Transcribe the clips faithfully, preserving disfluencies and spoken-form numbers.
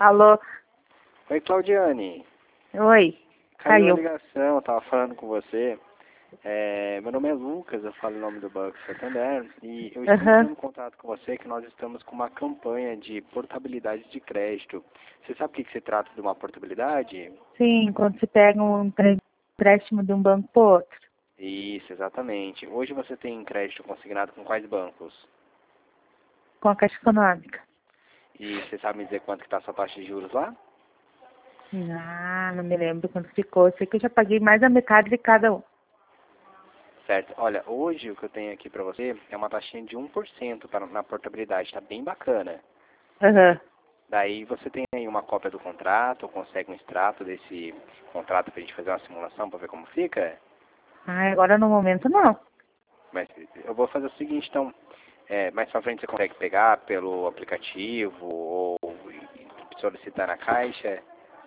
Alô? Oi, Claudiane. Oi. Caiu a Caiu. ligação, eu tava falando com você. É, meu nome é Lucas, eu falo em nome do Banco Santander e eu estou Aham. entrando em contato com você que nós estamos com uma campanha de portabilidade de crédito. Você sabe o que, que se trata de uma portabilidade? Sim, quando se pega um empre- empréstimo de um banco para outro. Isso, exatamente. Hoje você tem crédito consignado com quais bancos? Com a Caixa Econômica. E você sabe me dizer quanto que está a sua taxa de juros lá? Ah, não me lembro quanto ficou. Eu sei que eu já paguei mais da metade de cada um. Certo. Olha, hoje o que eu tenho aqui para você é uma taxinha de um por cento para, na portabilidade. Está bem bacana. Aham. Daí você tem aí uma cópia do contrato, ou consegue um extrato desse contrato para a gente fazer uma simulação para ver como fica? Ah, agora no momento não. Mas eu vou fazer o seguinte, então, é, mais pra frente você consegue pegar pelo aplicativo ou solicitar na caixa?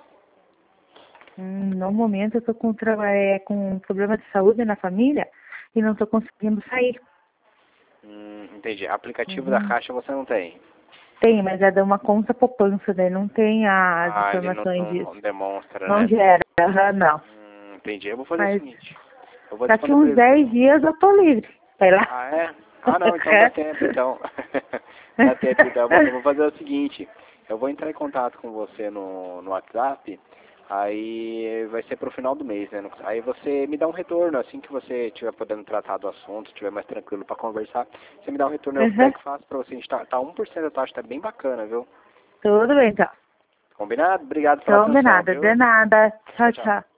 Hum, no momento eu tô com, traba- é, com um problema de saúde na família e não tô conseguindo sair. Hum, entendi. Aplicativo da Uhum. caixa você não tem? Tem, mas é de uma conta poupança, daí não tem as Ah, ele não, informações não, disso. não demonstra, Não né? gera, aham, não. Hum, entendi. Eu vou fazer o Mas seguinte, eu vou daqui uns disponibilizar. dez dias eu tô livre. Vai lá. Ah, é? Ah, não, então dá tempo, então. Dá tempo, então. Eu vou, eu vou fazer o seguinte, eu vou entrar em contato com você no, no WhatsApp, aí vai ser pro final do mês, né? Aí você me dá um retorno, assim que você estiver podendo tratar do assunto, estiver mais tranquilo para conversar, você me dá um retorno, eu Uhum. pego e faço pra você. A gente tá, tá um por cento da taxa, tá bem bacana, viu? Tudo bem, então. Combinado? Obrigado pela atenção, Combinado. viu? De nada. Tchau, Tchau, tchau. tchau.